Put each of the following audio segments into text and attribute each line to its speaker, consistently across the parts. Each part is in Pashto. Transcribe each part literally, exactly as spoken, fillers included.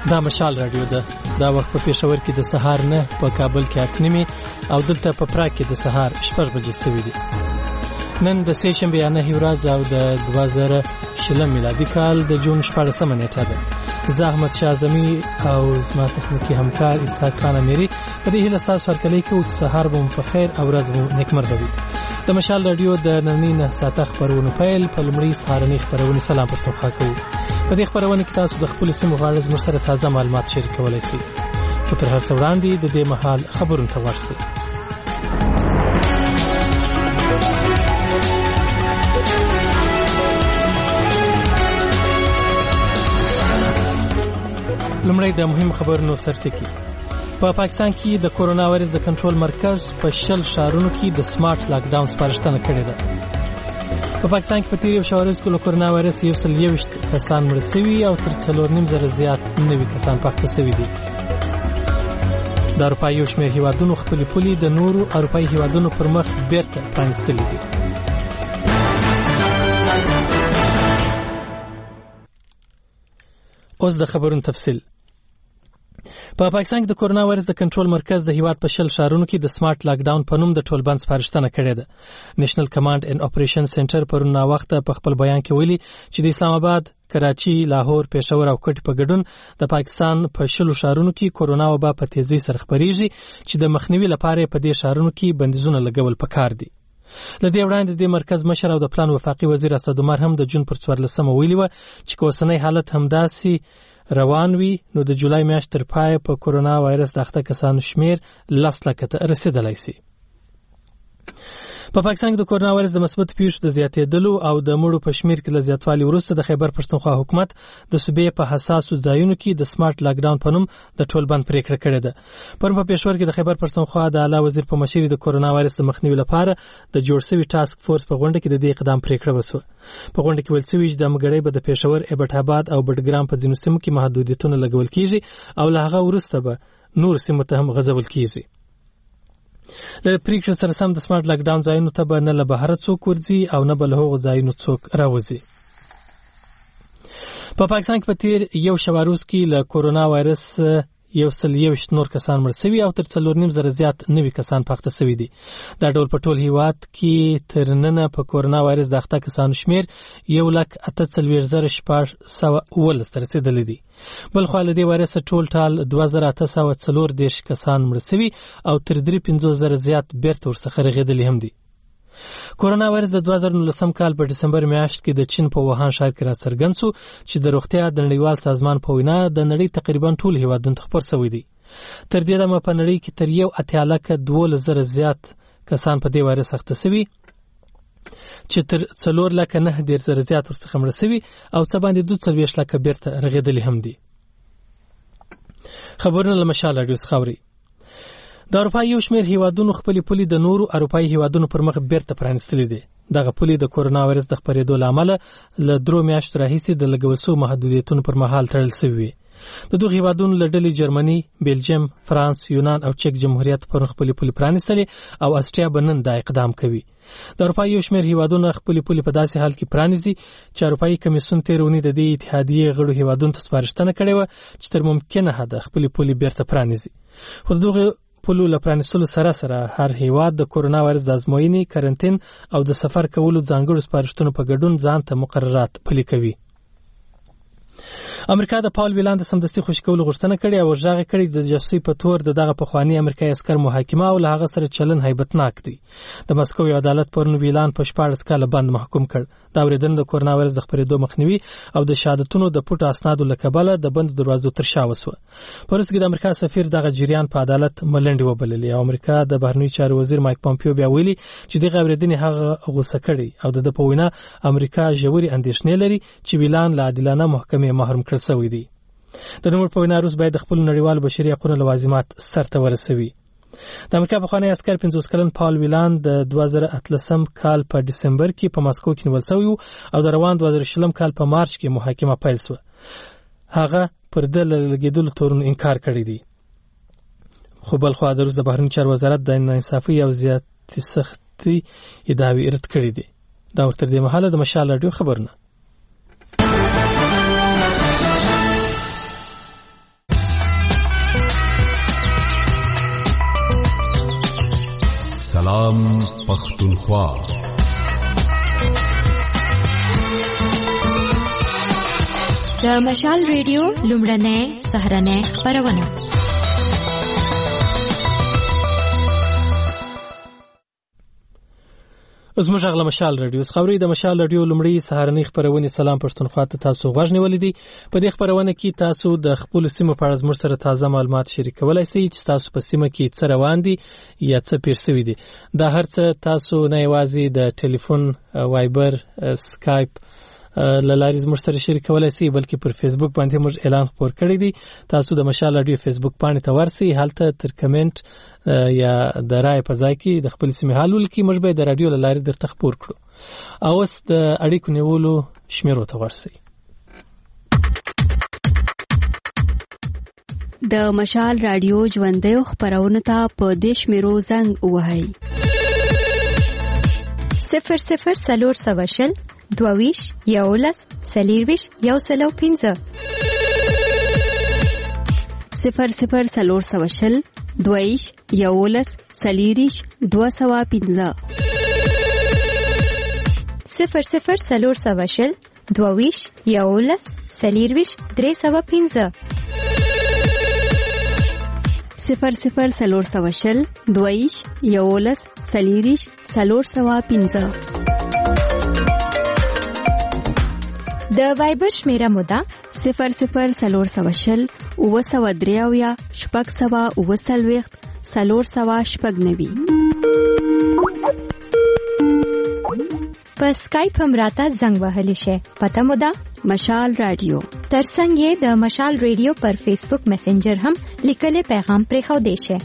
Speaker 1: دا مشال رادیو ده. دا وخت په پېښور کې د سهار نه، په کابل کې اته نیمې او دلته په پراګ کې د سهار شپږ بجې سوي دي. نن د سه شنبې نهمه ورځ او د دوه زره شلم میلادي کال د جون شپاړسمه نیټه ده. زه احمد شاه اعظمي او زما تخنیکي همکار اسحاق خان امیري په دې هیله ستاسو هرکلی کوو چې سهار به مو په خیر او ورځ مو نیکمرغه وي. د مشال رادیو د نننۍ نه ساعته خپرونو پیل په لومړۍ سهارنۍ خپرونې سلام پښتونخوا کوو. په دې خپرونه کې تاسو د خپلو سیمو په اړه زموږ سره تازه معلومات شریکولی شئ. خو تر هر څه وړاندې د دې مهال خبرونو ته ورشئ. لومړی د مهم خبرونو سرټکی. په پاکستان کې د کورونا وایرس د کنټرول مرکز په شل ښارونو کې د سمارټ لاک ډاون سپارښتنه کړې ده. په پاکستان کې په تیر یو شپه ورځ کې له کورونا وایرس یو سل یوویشت کسان مړه شوي او تر څلور نیم زره زیات نوي کسان پاخته شوي دي. د اروپا یو شمېر هیوادونو خپلې پولې د نورو اروپایي هیوادونو پر مخ بیرته پرانیستلي دي. اوس د خبرونو تفصیل. په پاکستان کې د کورونا وایرس د کنټرول مرکز د هیواد په شل ښارونو کې د سمارټ لاک ډاون په نوم د ټولبند سپارښتنه کړې ده. نېشنل کمانډ اینډ اپریشن سنټر پرون ناوخته په خپل بیان کې ویلي چې د اسلام آباد، کراچي، لاهور، پېښور او کوټي په ګډون د پاکستان په شلو ښارونو کې کورونا وبا په تیزۍ سره خپریږي چې د مخنیوي لپاره په دې ښارونو کې بندیزونه لګول پکار دي. لدې وړاندې د مرکز مشر او د پلان وفاقي وزیر اسد عمر هم د جون پر څوارلسمه ویلي و چې که اوسنی حالت همداسې روان وي نو د جولای میاشت تر پای په کورونا وایرس د اخته کسانو شمیر لس لکه ته رسیدلی شي. په پاکستان کې د کورونا وایرس د مثبت پیښو د زیاتېدلو او د مړو په شمیر کې له زیاتوالي وروسته د خیبر پښتونخوا حکومت د صوبې په حساسو ځایونو کې د سمارټ لاک ډاون په نوم د ټولبند پریکړه کړې ده. پرون په پېښور کې د خیبر پښتونخوا د اعلی وزیر په مشرۍ د کورونا وایرس د مخنیوي لپاره د جوړ شوي ټاسک فورس په غونډه کې د دې اقدام پریکړه وشوه. په غونډه کې ویل شوي چې د مګړۍ به د پېښور، ایبټ آباد او بډګرام په ځینو سیمو کې محدودیتونه لګول کیږي او له هغه وروسته به نور سیمو ته هم غځول کیږي. له پریکړې سره سم د سمارټ لاک ډاون ځایونو ته به نه له بهره څوک ورځي او نه به له هغو ځایونو څوک راوځي. په پاکستان کې په تیر یو شپه وروسته کې له کورونا وایرس یو سل یوویشت نور کسان مړه شوي او تر څلور نیم زره زیات نوي کسان پاخته شوي دي. دا ډول په ټول هیواد کې تر ننه په کورونا وایرس د اخته کسانو شمیر یو لک اته څلوېښت زره شپږ سوه اوولس ته رسېدلی دی. بل خوا له دې وایرسه ټول ټال دوه زره اته سوه څلور دېرش کسان مړه شوي او تر درې پنځوس زره زیات بیرته ورڅخه رغېدلي هم دي. کورونا وایرس د دوه زره نولسم کال په ډسمبر میاشت کې د چین په ووهان ښار کې راڅرګند شو چې د روغتیا د نړیوال سازمان په وینا د نړۍ تقریبا ټول هیوادونو ته خپور شوی دی. تر دې دمه په نړۍ کې تر یو اتیا لکه دولس زره زیات کسان په دې وایرس اخته شوي چې تر څلور لکه نهه دېرش زره زیات ورڅخه مړه شوي او څه باندې دوه څلوېښت لکه بیرته رغېدلي هم دي. خبرونه له مشال راډیو څخه اورئ. د اروپا یو شمېر هیوادونو خپلې پولې د نورو اروپایي هیوادونو پر مخ بیرته پرانیستلي دي. دغه پولې د کورونا وایرس د خپرېدو له امله له درو میاشتو راهیسې د لګول شوو محدودیتونو پر مهال تړل شوي وي. د دغو هیوادونو له ډلې جرمني، بیلجیم، فرانس، یونان او چک جمهوریت پرون خپلې پولې پرانیستلې او اسټریا به نن دا اقدام کوي. د اروپا یو شمېر هیوادونه خپلې پولې په داسې حال کې پرانیزي چې اروپایي کمیسیون تېره اونۍ د دې اتحادیې غړو هیوادونو ته سپارښتنه کړې وه چې تر ممکنه حده خپلې پولې بیرته پرانیزي. خو د دغو پولو له پرانیستلو سره سره هر هیواد د کورونا وایرس د ازموینې، کرنټین او د سفر کولو ځانګړو سپارښتنو په ګډون ځان ته مقررات پلي کوي. امریکا د پاول ویلان د سمدستي خوشي کولو غوښتنه کړې او ورژاغه کړې چې د جاسوسۍ په تور د دغه پخواني امریکایي عسکر محاکمه او له هغه سره چلن هیبتناک دی. د مسکو یو عدالت پرون ویلان په شپاړس کاله بند محکوم کړ. دا اورېدنه د کورونا وایرس د خپرېدو مخنیوي او د شهادتونو د پټو اسنادو له کبله د بندو دروازو تر شا وسوه. په وروسته کې د امریکا سفیر دغه جریان په عدالت ملنډې وبللې او امریکا د بهرنیو چارو وزیر مایک پامپیو بیا ویلي چې دغه اورېدنې هغه غوسه کړې او د ده په وینا امریکا ژورې اندېښنې لري چې ویلان له عادلانه محکمې محروم کړل شوی دی. د نوموړ په وینا روس باید د خپلو نړیوالو بشري حقونو لوازمات سرته ورسوي. د امریکا پخوانی عسکر پنځوس کلن پاول ویلان د دوه زره اتلسم کال په ډسمبر کې په ماسکو کې نیول شوی او د روان دوه زره شلم کال په مارچ کې محاکمه پیل شوه. هغه پر ده له لګېدلو تورونو انکار کړی دی. خو بل خوا د روس د بهرنیو چارو وزارت د ناانصافۍ او زیاتې سختۍ ادعاوې رد کړې دي. دا ورته دې مهاله د مشال راډیو خبرونه.
Speaker 2: پیغام پختونخوا.
Speaker 3: د مشال ریډیو لومړنۍ سهارنۍ خپرونه.
Speaker 1: زموږ غل مشال رادیو خبري د مشال رادیو لومړی سهارنۍ خبرونه. سلام پښتونخوا ته، تاسو غوږ نیولې دي. په دې خبرونه کې تاسو د خپل سیمه په اړه زموږ سره تازه معلومات شریکولای شئ چې تاسو په سیمه کې څه روان دي یا څه پېښ شوي دي. دا هر څه تاسو نه یوازې د ټلیفون، وایبر، سکایپ لاري زموږ سره شریکولای شئ، بلکې پر فیسبوک باندې موږ اعلان خپور کړی دی. تاسو د مشال رادیو فیسبوک باندې ته ورسئ، هلته تر کمنټ یا د رائے په ځای کې د خپل سیمه حال ولکې، موږ به د رادیو لاري درته خپور کړو. او اوس د اړیکو نیولو شمیرو ته ورسئ.
Speaker 4: د مشال رادیو ژوندۍ خبرونه ته په دې شمیرو زنګ ووهئ:
Speaker 3: صفر صفر څلور سوه شل دویش یولس سلیرویش یو سلو پینځه
Speaker 4: صفر صفر څلور سوه شل دویش یولس سلیریش دو سوه پینځه
Speaker 3: صفر صفر څلور سوه شل دویش یولس سلیرویش درې سوه پینځه
Speaker 4: صفر صفر څلور سوه شل دویش یولس سلیریش څلور سوه پینځه.
Speaker 3: د وایبر شمیره مودا
Speaker 4: صفر صفر څلور سوه شل اوه سوه درې اویا شپږ سوه اوه څلوېښت څلور سوه شپږ نوي.
Speaker 3: په سکایپ هم راته زنګ وهلی شي. پته مودا
Speaker 4: مشال رادیو.
Speaker 3: ترڅنګ یې د مشال رادیو پر فیسبوک میسنجر هم لیکلي پیغام پرې خو دی شي.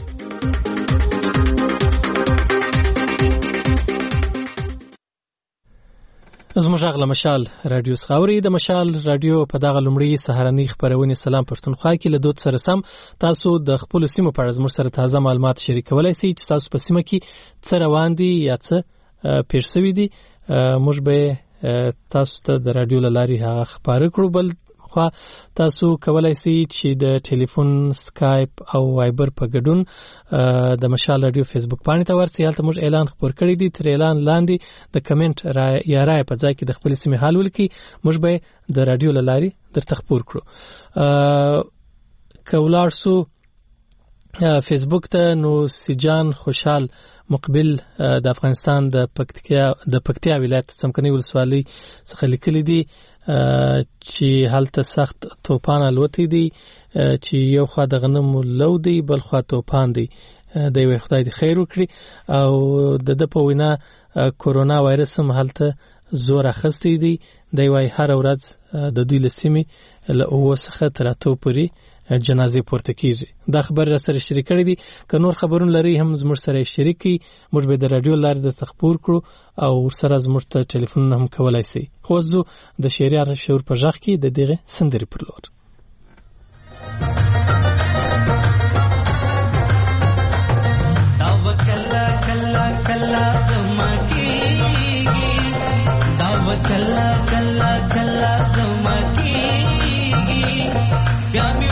Speaker 1: زموږ غل مشال رادیو خبري د مشال رادیو په دغه لومړی سهارنۍ خبرونه سلام پښتونخوا کې له دوت سره سم تاسو د خپل سیمه په اړه زموږ سره تازه معلومات شریکولای شئ چې تاسو په سیمه کې څه روان دي یا څه پېښ شوي دي. موږ به تاسو ته د رادیو لاري هغه خبرې کړو. بل خو تاسو کولای شئ چې د ټلیفون، سکایپ او وایبر په ګډون د مشال رادیو فیسبوک باندې ته ورسئ. هلته موږ اعلان خپور کړی دی. تر اعلان لاندې د کمنټ یا رائے په ځای کې د خپل سیمه حال ولیکئ، موږ به د رادیو لاري درته خپور کړو. کولاړ سو فیسبوک ته نو سجان خوشحال مقبل د افغانستان د پکتیا د پکتیا ولایت څمکني ولسوالۍ څخه لیکلي دي چې هلته سخت توپان الوتی دي چې یو خوا د غنمو لو دی، بل خوا توپان دی. د یو خدای د خیر وکړي. او د د په وینا کورونا وایرس هم هلته زور اخستی دی. د وای هر ورځ د دوی لسیمه له اوسخه تر اتو پوری جنازې پورته کیږي. دا خبر را سره شریک کړی دي. که نور خبرونه لري هم زموږ سره شریک کړئ، موږ به د رادیو لارې د تخپور کړو او ورسره زموږ ته ټلیفون هم کولای شئ. خو زه د شهریار شعور په ځخ کې د دغه سندري پر لور
Speaker 5: دا وکلا کلا کلا زما کیږي، دا وکلا کلا کلا زما کیږي، بیا می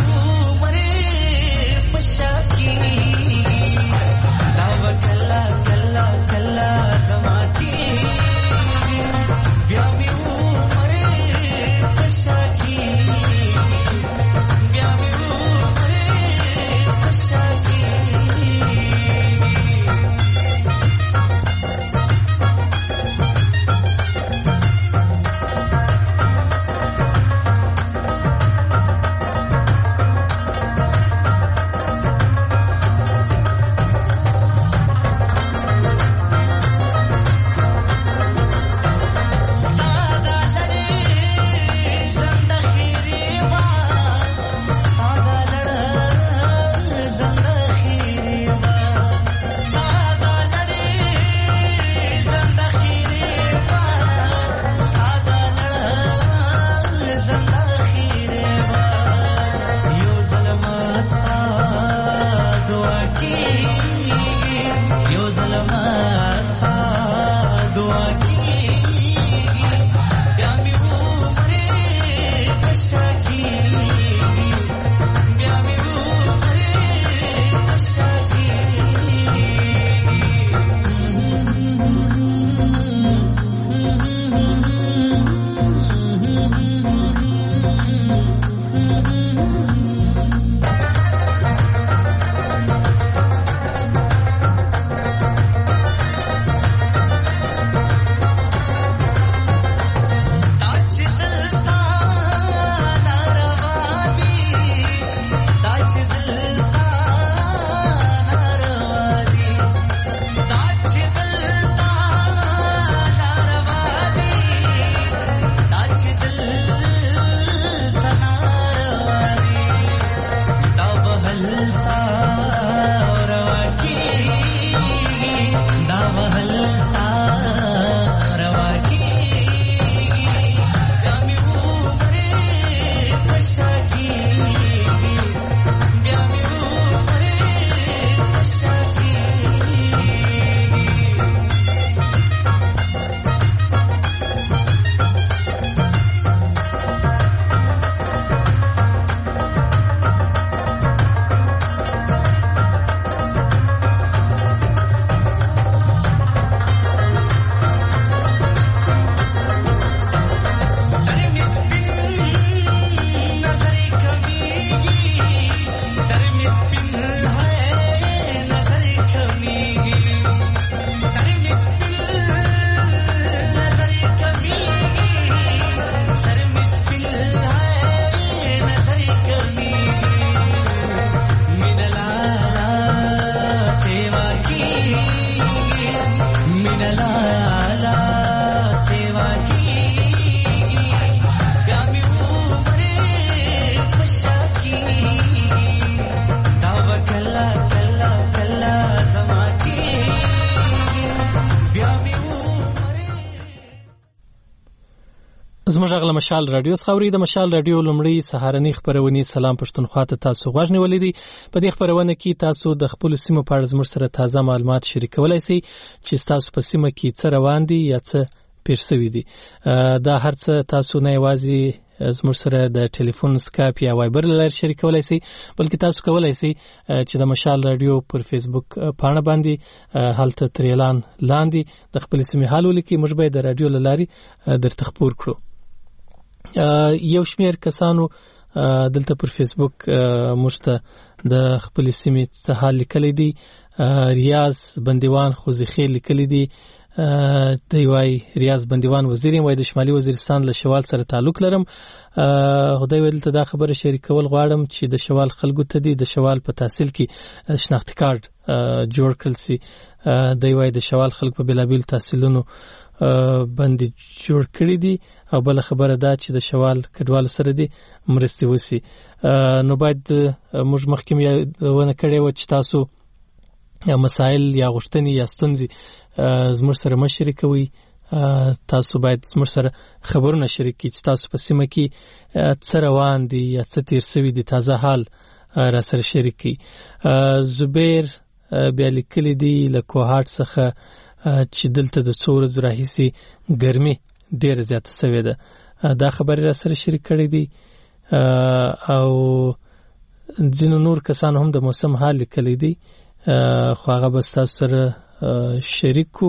Speaker 1: زموږ غل مشال رادیو خبري د مشال رادیو لمړی سهارنی خبرونه سلام پښتونخوا ته تاسو غوښنی ولیدي. په دې خبرونه کې تاسو د خپل سیمه په اړه زموږ سره تازه معلومات شریکولای شئ چې تاسو په سیمه کې څه روان دي یا څه پېښ شوي دي. دا هر څه تاسو نه یوازې زموږ سره د ټلیفون سکایپ یا وایبر لاره شریکولای شئ بلکې تاسو کولای شئ چې د مشال رادیو پر فیسبوک پاڼه باندې هلته تر اعلان لاندې د خپل سیمه حال ولیکئ. موږ به د رادیو لاري درته خبر کړو. یو شمېر کسانو دلته پر فیسبوک موږ ته د خپل سیمې څه حال لیکلی دی. ریاض بندیوان خوځخیل لیکلی دی. دی وای ریاض بندیوان وزیر وای د شمالي وزیرستان له شوال سره تعلق لرم. خدای ویل ته دا خبره شریکول غواړم چې د شوال خلکو ته دی د شوال په تحصیل کې شناختی کارت جوړ کړل سي. دی وای د شوال خلک په بلابل تحصیلونو باندې جوړ کړی دي او بل خبره دا چې د شوال کډوالو سره دي مرستې وسی. نو باید موږ مخکې ونه کړی و چې تاسو مسائل یا غوښتنې یا ستونزې زموږ سره مشرک کوي. تاسو باید زموږ سره خبرونه شریک کړئ چې تاسو په سیمه کې څه روان دي یا څه تیر شوي دي تازه حال را سره شریک کړئ. زبیر بیا لیکلی دی له کوهاټ څخه چې دلته د څو ورځو راهیسې ګرمي ډېره زیاته شوې ده. دا خبرې را سره شریک کړې دي او ځینو نور کسان هم د موسم حال لیکلی دی خو هغه به ستاسو سره شریک کو.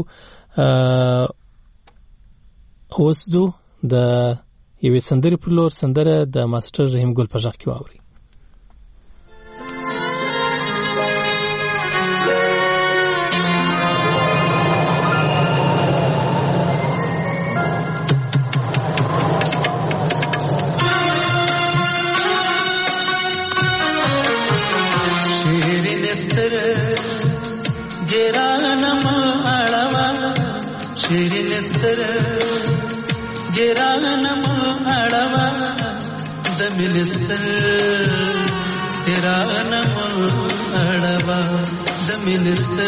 Speaker 1: اوس ځو د یوې سندرې پر لور. سندره د ماسټر رحیم ګل په غږ کې واورئ.
Speaker 5: गिरानम अड़वा द मिनिस्टर गिरानम अड़वा द मिनिस्टर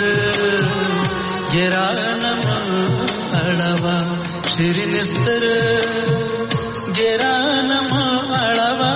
Speaker 5: गिरानम अड़वा श्रीनिस्तर गिरानम अड़वा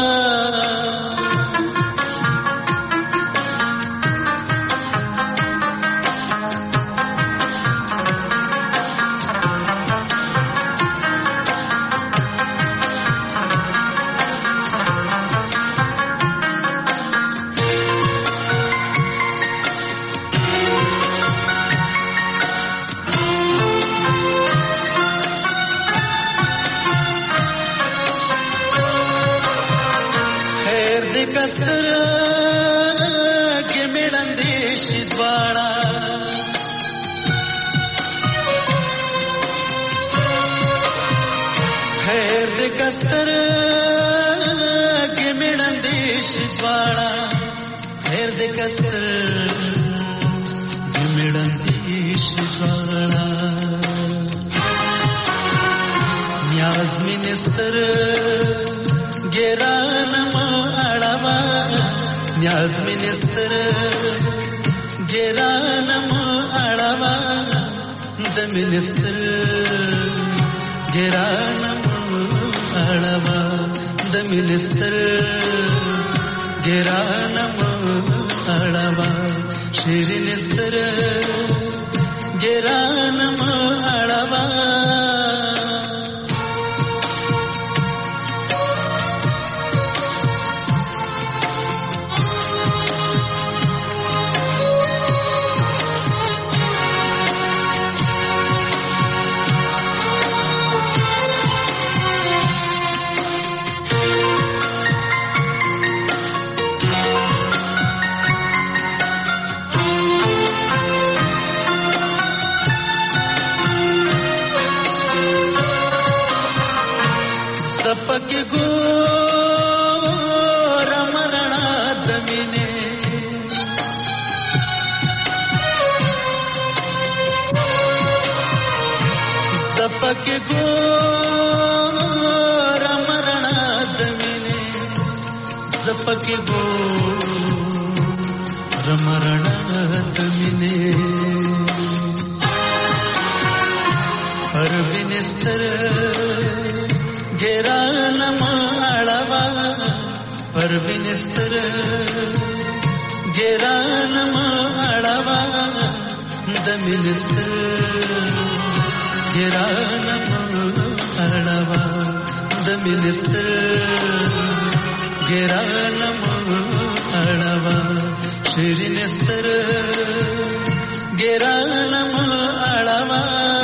Speaker 5: कस्तर के मिड़ंदेश द्वारा खैर कस्तर के मिड़ंदेश द्वारा खैर कस्तर के मिड़ंदेश द्वारा न्याज मिनिस्टर गिरानम अड़वा न्याज मिनिस्टर गिरानम अड़वा द मिनिस्टर गिरानम अड़वा द मिनिस्टर गिरानम अड़वा श्रीनिस्तर गिरानम अड़वा सपक गोर मरणा दमिने सपक गोर मरणा दमिने सपक गोर मरणा दमिने पर बिनिस्तर ګرانم اړوا د مینستر ګرانم اړوا د مینستر ګرانم اړوا شیرین ستر ګرانم اړوا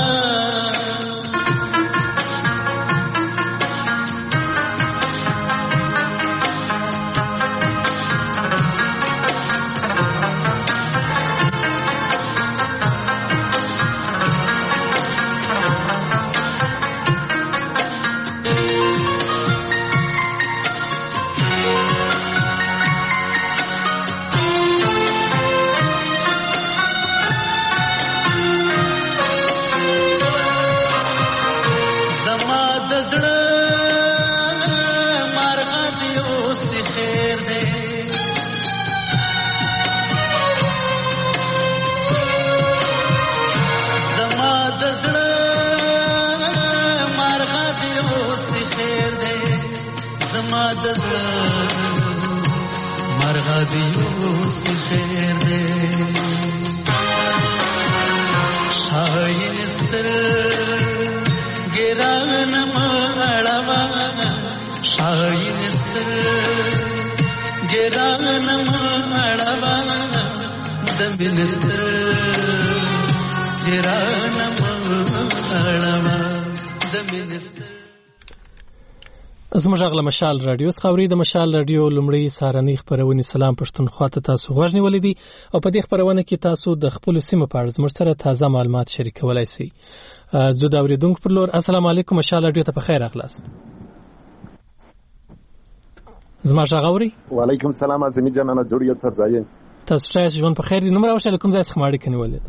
Speaker 1: زموږ غل مشال رادیو څخه د مشال رادیو لومړی سهارنۍ خبرونه سلام پښتونخوا ته تاسو غوښنی ولیدي او په دې خبرونه کې تاسو د خپل سیمه په اړه زموږ سره تازه معلومات شریکولای شئ. زه دا اوریدونکو پر لور السلام علیکم مشال رادیو ته په خیر اخلاص. زما ښاغوري
Speaker 6: وعلیکم السلام اعظمي جنانه جوړیت ته ځای
Speaker 1: تاسو ته ژوند په خیر دي. نمبر اوښه کوم ځای څخه ماړی کني ولید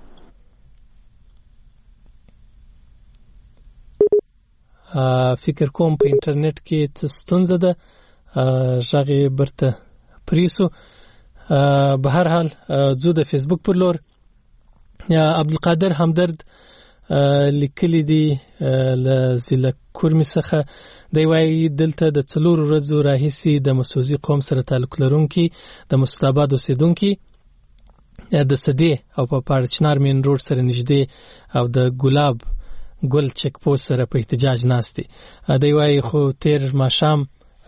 Speaker 1: فکر کوم په انټرنیټ کې څه ستونزه ده ژغې برته پریسو. به هر حال زه د فیسبوک پر لور یا عبدالقادر همدرد لیکلی دی ل زله کورمی څخه دی وایي دلته د څلور ورځو راهیسې د مسوزي قوم سره تعلق لرونکي د مسعود اوسیدونکي د سدې او په پارچنار مین روډ سره نږدې او د ګلاب ګل چک پوسټ سره په احتجاج ناشتي. دی وایي خو تیر ماښام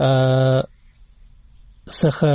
Speaker 1: څخه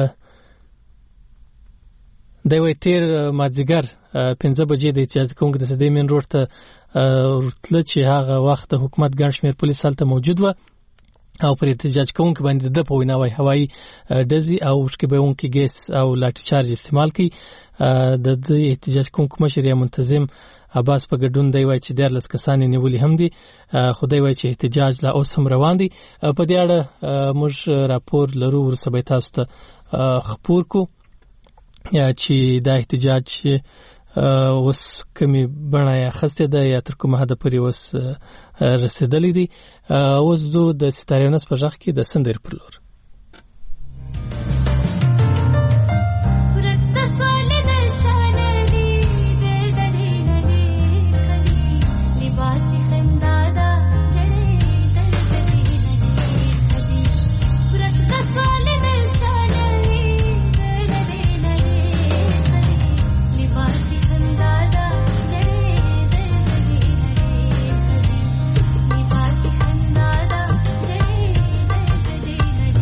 Speaker 1: دی وایي تیر مازدیګر پنځه بجې د احتجاج کوونکو د سدې مین روډ ته ورتله چې هغه وخت د حکومت ګڼ شمېر پولیس هلته موجود و او پر احتجاج کوونکو باندې د په وینا وایي هوایي ډزې او وشکېبونکي ګیس او لاټي چارج استعمال کوي. د دې احتجاج کوونکو مشر یا منتظم عباس په ګډون دی وایي چې دیارلس کسان یې نیولي هم دي. خو دی وایي چې احتجاج لا اوس هم روان دی. په دې اړه موږ راپور لرو وروسته به تاسو ته خپور کو چې دا احتجاج اوس کومې بڼه یې اخیستې ده یا تر کومه حده پورې اوس رسېدلی دی. اوس زه د ستارینس په غږ کې د سندرې پر لور
Speaker 7: Thank you.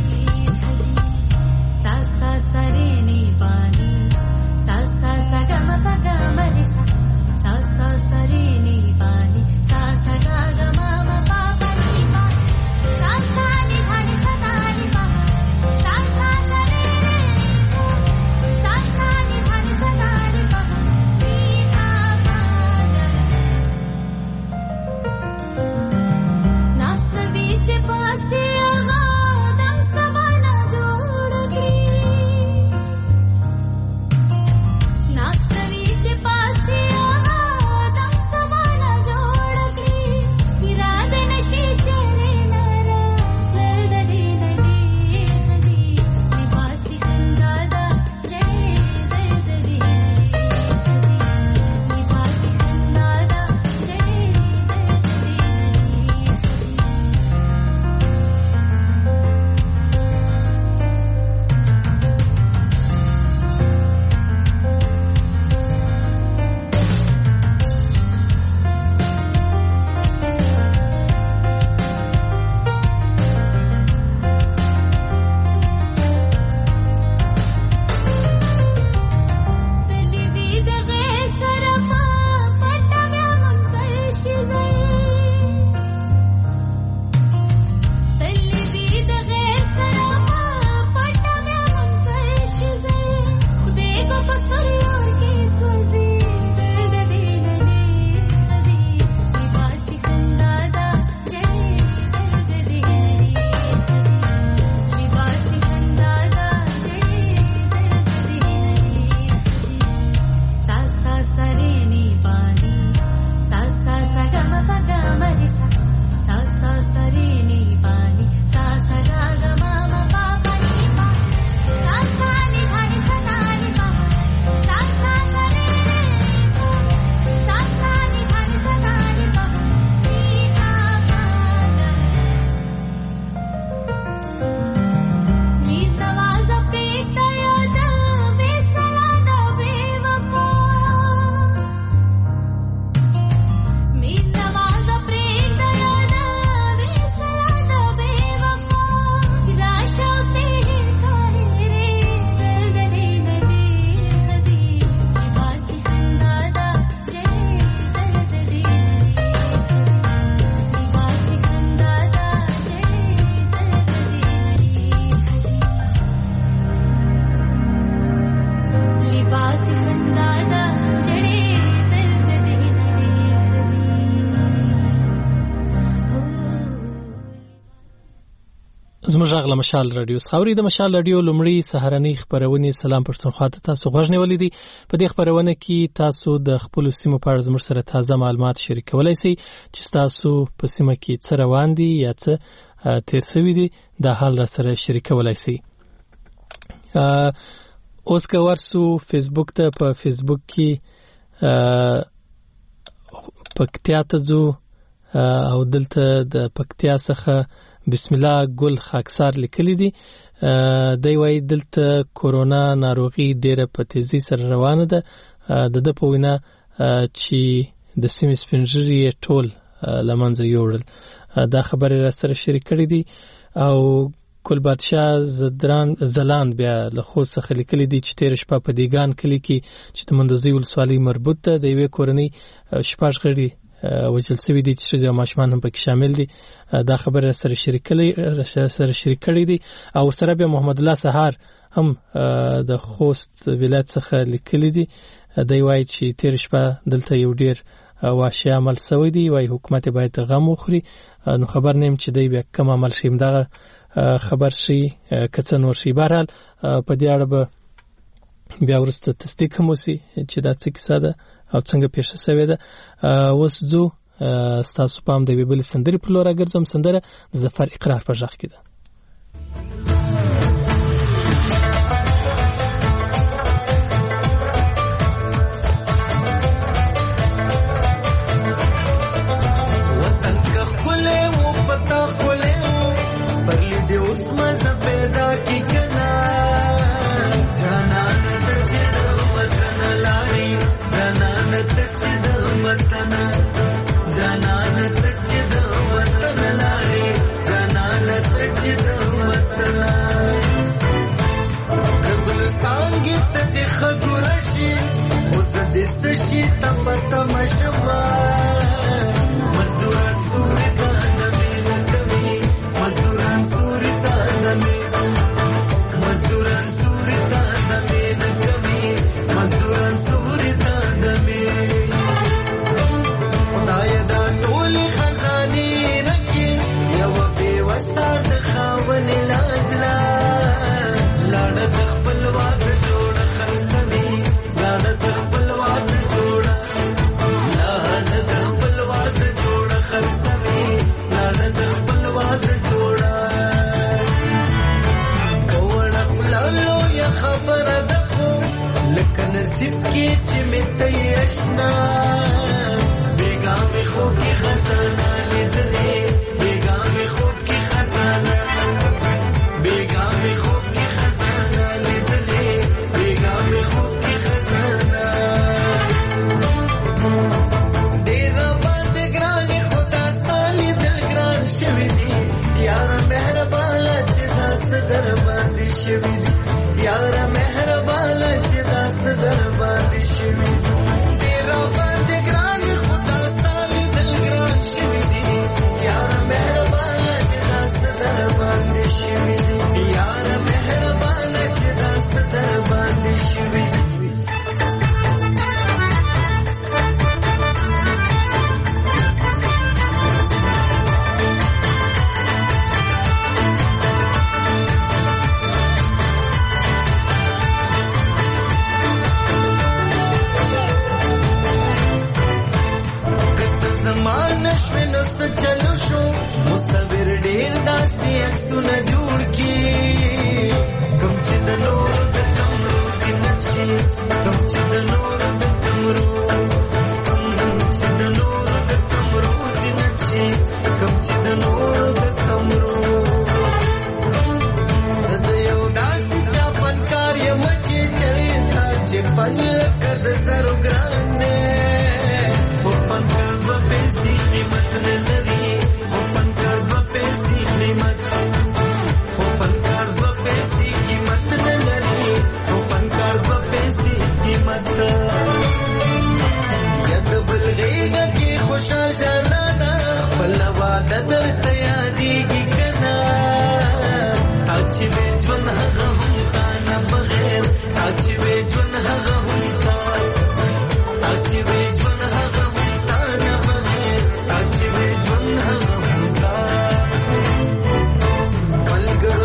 Speaker 1: زموږ غږ له مشال رادیو خبري د مشال رادیو لومړی سهارنۍ خبرونه سلام پښتونخوا ته تاسو غوښنه ولیدي. په دې خبرونه کې تاسو د خپل سیمو په اړه زموږ سره تازه معلومات شریکولای شئ چې تاسو په سیمه کې څه روان دي یا څه تیر شوی دي د حال را سره شریکولای شئ. اوس که ورسو فیسبوک ته په فیسبوک کې پکتیا ته ځو او دلته د پکتیا څخه بسم الله ګل خاکسار لیکلی دي. دی وایي دلته کورونا ناروغي ډیره په تیزی سره روانه ده. د د په وینا چې د سیمې سپینږیري ټول لمنځه یوړل. دا خبره را سره شریک کړې دي. او کل بادشاه زدران زلان بیا له خو څخه لیکلی دي چې تیر شپه په دیګان کلی کې چې د مندوزي ولسوالۍ مربوط ده د یوې کورنۍ شپږ غړي وجل سوي دي چې ښځې او ماشومان هم پکې شامل دي. دا خبره سره شریکلی سره شریک کړی دي. او سره بیا محمد الله سهار هم د خوست ولایت څخه لیکلی دي. دی وایي چې تیر شپه دلته یو ډیر وحشي عمل سوی دی. وایي حکومت باید غم وخوري. نو خبر نیم چې دی بیا کوم عمل شي دغه خبر شي که څه نور شي. بهرحال په دې اړه به بیا وروسته تصدیق هم وسي چې دا څه کیسه ده او څنګه پیښه شوې ده. اوس ځو ستاسو پام د یوې بلې سندرې په لور راګرځوم. سندره د ظفر اقرار په غږ کې ده.
Speaker 5: She tamata mashma mazduran surita nami nami mazduran surita nami mazduran surita nami nami mazduran surita nami khudaya da toli khazani raki ya wa be wastad khawan lajla lada takhbal wa jod khamsani lada takhbal wa نصیب کی چې مې ته آشنا بیگا مې خوب کې خزانه لیدلې بیگا مې خوب کې خزانه بیگا مې خوب کې خزانه لیدلې بیگا مې خوب کې خزانه ډېر باندې ګران خدا ستالي دل ګران شوی دی یار مهربان چې داس در باندې شوی دی یار مهربان چې داس در باندې شوی ډېر باندې ګران خدا ستالي دل ګران شوی دی یار مهربان چې داس در باندې شوی دی یار مهربان چې داس در باندې شوی دی. چلو شو مصور ډیر داسې عکسونه جوړ کی کوم چې د نور د کمرو زینت شي کوم چې د نور د کمرو کوم چې د نور د کمرو زینت شي کوم چې د نور د کمرو زد یو داسې چا فنکار یم چې چریتا چې فن لکه د زرو ګران دی په فنکار به پیسې قیمت نه لري خو فنکار به پیسې قیمت خو فنکار به پیسې قیمت نه لري خو فنکار به پیسې قیمت ید بل غیږه کې خوشحال جانانا خپل واده درته یادېږي که نه تا چې وې ژوند هغه هم تا نه بغیر تا چې وې ژوند هغه هم تا تا چې وې ژوند هغه هم تا نه بغیر تا چې وې ژوند هغه هم تا ملګرو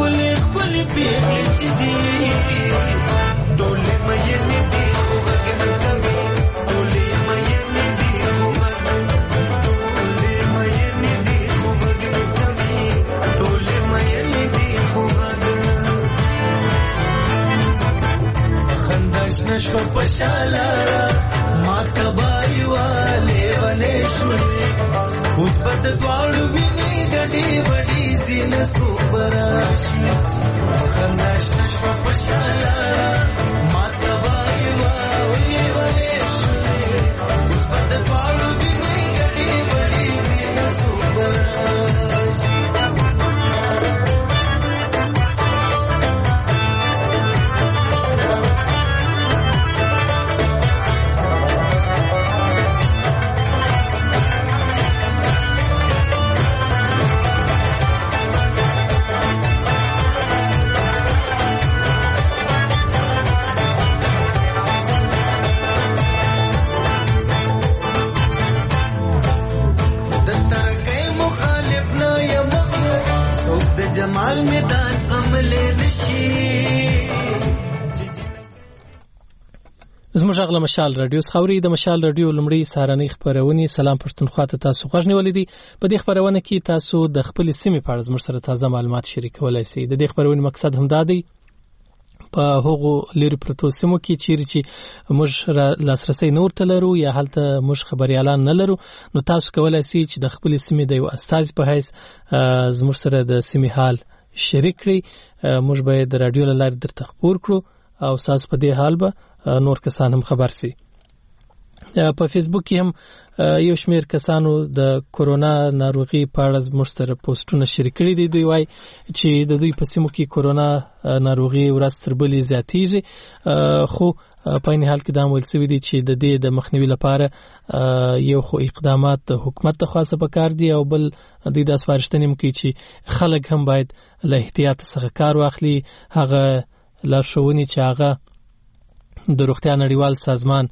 Speaker 5: خپل خپل پیغلې چې دي ټولې مینې دي خو غږ نه کوي ټولې مینې دي خو غږ ټولې مینې دي خو غږ نه کوي ټولې مینې دي خو غږ خنداش نشو پشاله ما کبای والے ولې شوې اوس بد دواړو ویني ګډي وډي سین سوبراشي خنداش نشو پشاله ما کبای والے ولې شوې اوس بد دواړو ویني ګډي وډي سین سوبراشي جمال می داس غملې نشي
Speaker 1: زموږ غلا مشال رادیو خوري د مشال رادیو لمړی سهارنۍ خبرونه سلام پښتونخوا ته تاسو غوښنه دي په دې خبرونه کې تاسو د خپل سیمې په اړه زموږ سره تازه معلومات شریکولای شئ د دې خبرونه مقصد هم دا دی په هغو لری پروتو سیمو کې چیرې چې موږ لاسرسي نور تلرو یا حالته موږ خبريالان نه لرو نو تاسو کولای شئ چې د خپل سیمې د یو استاد په حیث زموږ سره د سیمې حال شریک کړئ موږ به د رادیو لاره درته خبر کړو او تاسو په دې حال به نور کسان هم خبر شي په فیسبوک کې هم یو شمېر کسانو د کورونا ناروغي په اړه موږ سره پوسټونه شریک کړي دي دوی وايي چې د دوی په سیمو کې کورونا ناروغي ورځ تر بلې زیاتېږي خو په این حال کې دا ویل شوی دی چې د دې د مخنیوي لپاره یو خو اقدامات د حکومت ته خاصه پکار دي او بل د دې سپارښتنې مو کوي چې خلک هم باید له احتیاط څخه کار واخلي هغه لارښوونې چې هغه د روغتیا نړیوال سازمان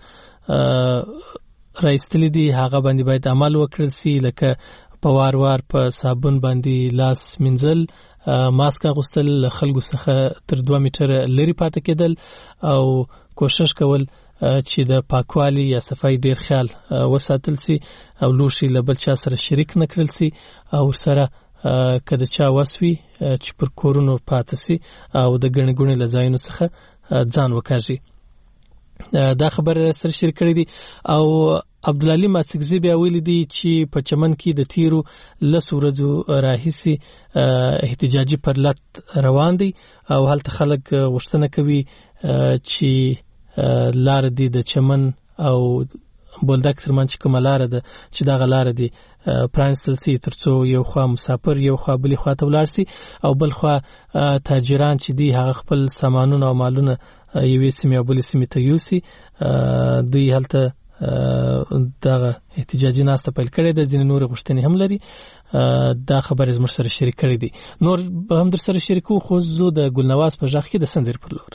Speaker 1: راځتلې دي هغه باندې باید عمل وکړل شي لکه په وار وار په صابون باندې لاس منځل ماسک اغوستل خلکو څخه تر دوه میټر لري پاتې کېدل او کوشش کول چې د پاکوالي یا صفای ډیر خیال وساتل شي او لوشي له بل چا سره شریک نه کړل شي او سره کله چا وسوي چې پر کورونو پاتې شي او د ګڼ ګڼ لزاینو څخه ځان وکړي دا خبره سره شریک کړی دي او عبدالعلی ماسکزی بیا ویل دي چې په چمن کې د تیرو لس ورځو راهیسي احتجاجي پرلط روان دي او هلته خلک غوښتنه کوي چې لار دي د چمن او بولدک ترمنځ کوم لار ده چې دا غلار دي پرانستل سي ترڅو یو خوا مسافر یو خوا بلی خوا ته ولاړ سي او بل خوا تاجران چې دي هغه خپل سامانونه او مالونه یوې سیمې او بلې سیمې ته یوسي دوی هلته دغه احتجاجي ناسته پیل کړې ده ځینې نور غوښتنې هم لري دا خبره زموږ سره شریک کړې دي نور به هم در سره شریکو خو زه د ګلنواز په ژغ کې د سندر پر لور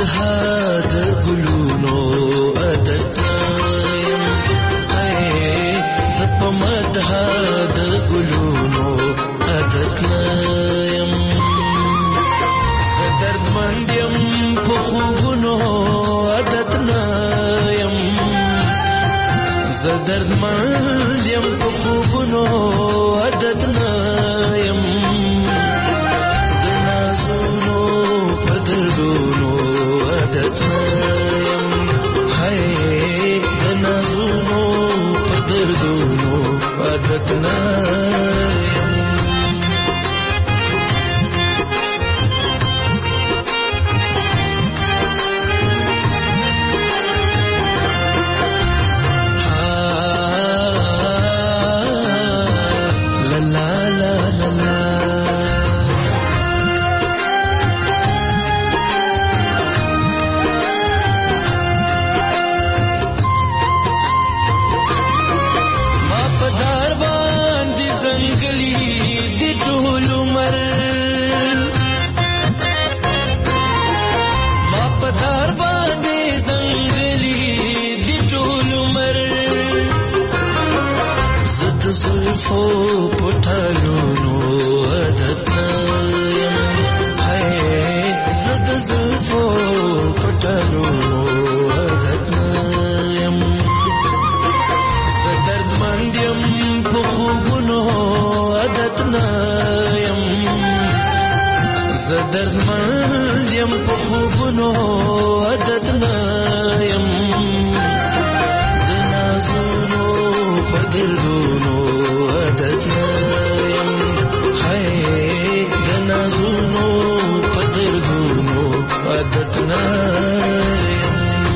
Speaker 5: مدها د ګلونو عادت یم هاي زپ مدها د ګلونو عادت یم ز دردمند یم په خوبونو عادت یم ز دردمند یم په خوبونو عادت یم د نازونو په دردونو عادت یم هاي د نازونو په دردونو عادت یم زلفو پټالونو عادت یم هاي زد زلفو پټالونو عادت یم ز دردمند یم په خوبونو عادت یم ز دردمند یم په خوبونو عادت یم د نازونو په دردونو عادت یم هاي د نازونو په دردونو عادت یم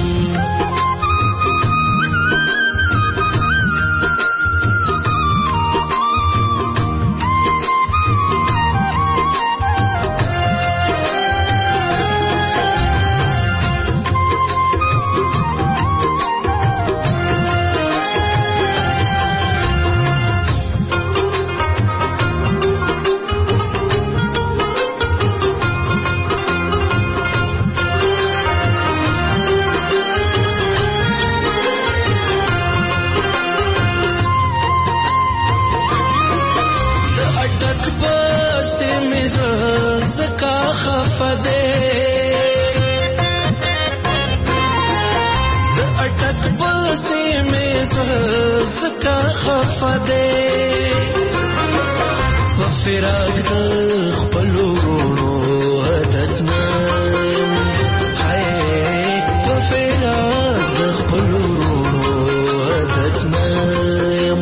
Speaker 5: فراق د خپل ورونو عادت یم هاي په فراق د خپل ورونو عادت یم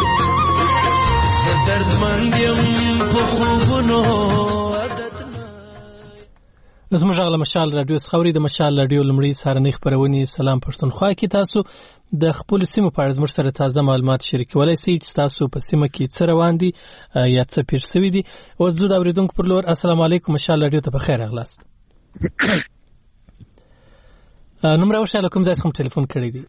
Speaker 5: ز دردمند یم په خوبونو عادت
Speaker 1: زموږ غږ له مشال رادیو څخه اوري. د مشال رادیو لومړی سهارنۍ خپرونې سلام پښتونخوا کې تاسو د خپل سیمو په اړه زموږ سره تازه معلومات شریکولای شئ چې تاسو په سیمه کې څه روان دي یا څه پېښ شوي دي. اوس زه د اورېدونکو پر لور السلام علیکم مشال رادیو ته په خیر راغلاست. نوم راوښیه له کوم ځای څخه مو ټلیفون کړی دی؟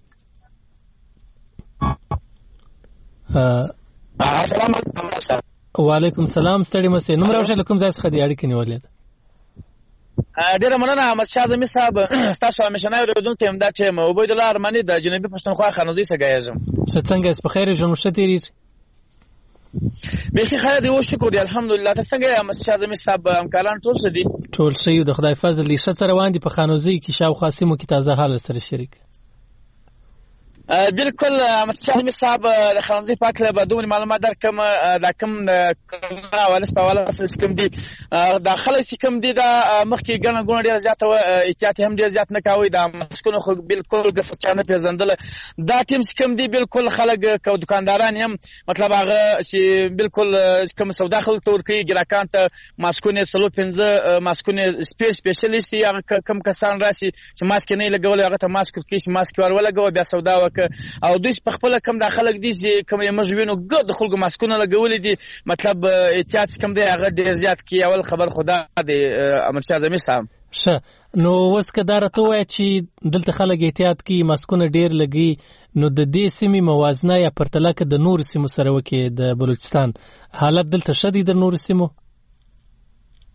Speaker 7: السلام علیکم.
Speaker 1: وعلیکم سلام. ستړي مه شئ. نوم راوښیه له کوم ځای څخه دې اړیکه نیولې ده؟
Speaker 7: ډیره مننه احمد شاه زمي صاحب. تاسو همیشنه اورېدونکي یم. دا چې عبید الله ارماني د جنوبي پښتونخوا خانوزي څخه ګایږم.
Speaker 1: څه څنګه یې؟ په خیر یې؟ ژوند ښه تېرېږي؟
Speaker 7: بیخي خیر دی او شکر دی الحمدلله. ته څنګه یې احمد شاه زمي صاحب؟ همکاران ټول ښه دي؟
Speaker 1: ټول ښه یو د خدای فضل دی. ښه څه روان دي په خانوزۍ کې شاوخوا سیمو کې؟ تازه حال سره شریک.
Speaker 7: بالکل احمد شاه زمي صاحب د خانوزي پاک له بدون معلومات درکم. دا کوم کرونا وایرس په حواله سره کوم دي داخله سي کوم دي دا مخکې ګڼه ګڼه ډیره زیاته احتیاط هم ډیر زیات نه کاوه. دا مسکونه خو بالکل ګس چانه پیژندل. دا ټیم کوم دي بالکل خلک کو دکانداران هم مطلب هغه چې بالکل کوم سودا خلک تور کوي ګراکان ته ماسکونه سلو پنځه ماسکونه سپیس سپیشلیست هغه کم کسان راسي چې ماسک نه لګول هغه ته ماسک کوي چې ماسک ورولګو بیا سودا وک او دوی په خپل کم د خلک دي چې کوم مجوینو ګد خلکو ماسکونه لګولې دي مطلب احتیاط کم دی هغه ډیر زیات کی. اول خبر خدا دی امر شاه زمي صاحب.
Speaker 1: ښه نو اوس که دا راته ووایه چې دلته خلک احتیاط کوي ماسکونه ډیر لګي نو د دې سیمې موازنه یا پرتله که د نورو سیمو سره وکړي د بلوچستان حالت دلته ښه دی د نورو سیمو؟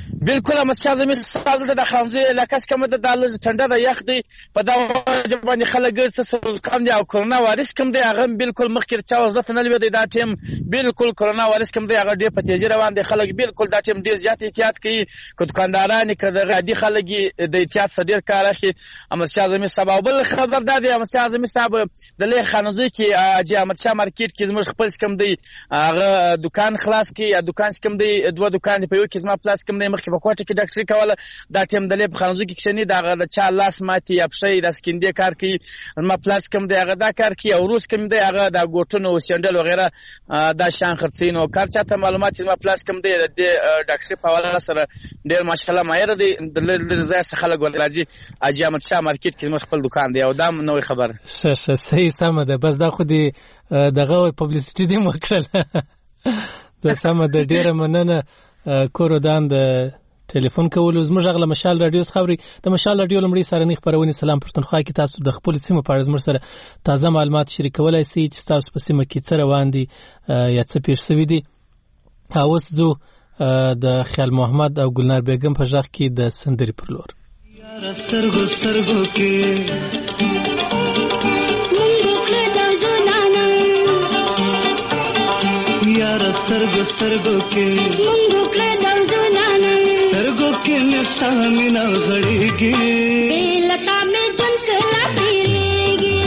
Speaker 7: بالکل احمدشاه اعظمي صاحب د خانزي علاقه کومه د دالز ټنډه د یخ دی په دا باندې خلک ګرځي څه کم دي او کرونا وایرس کم دی هغه بالکل مخکې چا وزت نه لوي دا ټیم بالکل کرونا وایرس کم دی هغه ډېر په تیزی روان دي خلک بالکل دا ټیم ډېر زیات احتیاط کوي که دکانداران کړه غادي خلک د احتیاط سره ډېر کار اخلي احمدشاه اعظمي صاحب بل خبر دا دی احمدشاه اعظمي صاحب د لې خانزي کې اجي احمدشاه مارکیټ کې زموږ خپل کم دی هغه دکان خلاص کی یا دکان کم دی دوه دکان په یو کې زما پلاس کم دی مخکې په کوټه کې ډاکټري کوله دا ټیم د لې خانزي کې کښنی دا د چا لاس ماتي یا پښې د سکندې کار کوي ما پلاس کم دی هغه دا کار کوي او روز کم دی هغه د ګوټونو سندل وغیرہ دا شان خرڅینو کار چاته معلومات ما پلاس کم دی د ډاکټري په حواله سره ډیر ماشاءالله ماهر دی د رضا خلک ول راځي اجي احمدشاه مارکیټ کې مخ خپل دکان دی او دا نوې خبر
Speaker 1: ش ش صحیح سم ده بس دا خو دی دغه پبلسټی دی مکړل دا سم ده ډیره مننه کوردان د ټلیفون کول زموږ غله مشال رادیو خبري د مشال رادیو لمړي سره نه خبرونه سلام پښتونخوا کې تاسو د خپل سیمه په اړه زموږ سره تازه معلومات شریکولای شئ چې تاسو په سیمه کې څه روان دي یا څه پیښ شوی دي اوس زه د خیال محمد او ګلنار بیگم په ځخ کې د سندري پر لور
Speaker 5: یار سترګو سترګو کې یار سترګو سترګو کې مونږ کړه دزنانه سترګو کې مستا مینا غړېږي لکه مې جون کلا تیریږي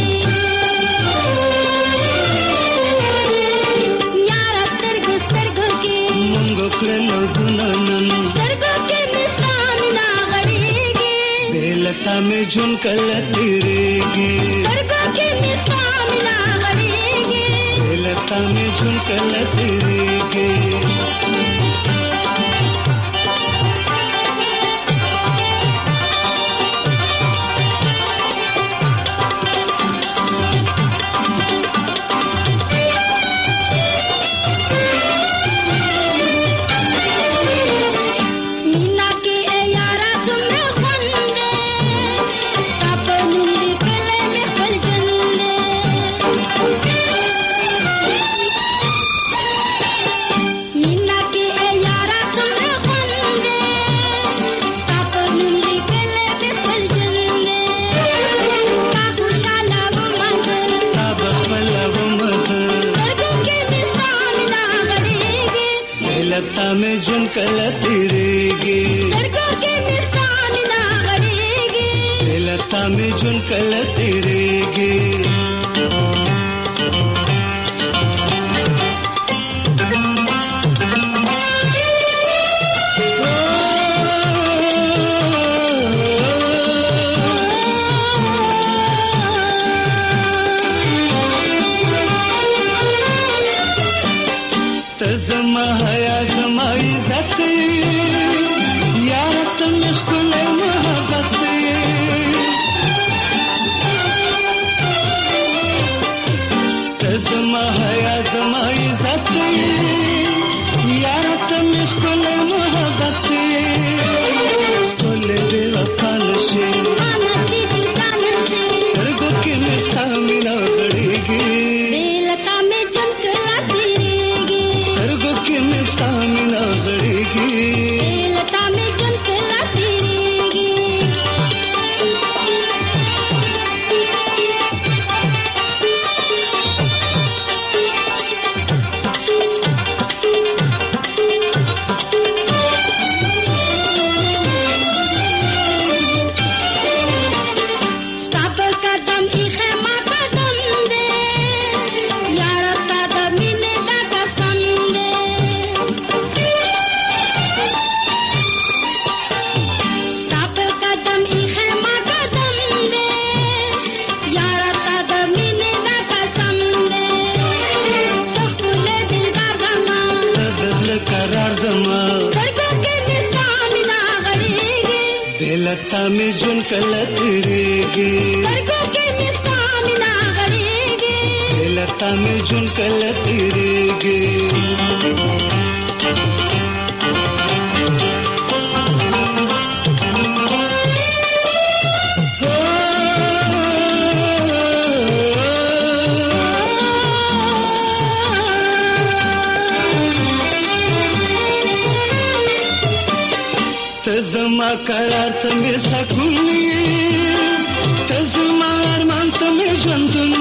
Speaker 5: یار سترګو سترګو کې مونږ کړه دزنانه سترګو کې مستا مینا غړېږي لکه مې جون کلا تیریږي سترګو کې مستا مینا غړېږي لکه مې جون کلا تیریږي لتا میں جن کلا تیریږي سترګو کې مستا مینا غړېږي لتا میں جن کلا تیریږي تزما حیا زما عزت یار تم خپل محبت تزما حیا زما عزت یار تم خپل محبت ټول دې وفال شي انا دې ځان شي ورګو کې مستا مینا غړېږي لکه مې جن کلا تیریږي ورګو کې مستا مینا غړېږي لکه مې جن کلا تیریږي لتا میں جن کلا تیریږي سترګو کې مستا مینا غړېږي لتا میں جن کلا تیریږي قرار ته مې سکون ته زما ارمان ته مې ژوندون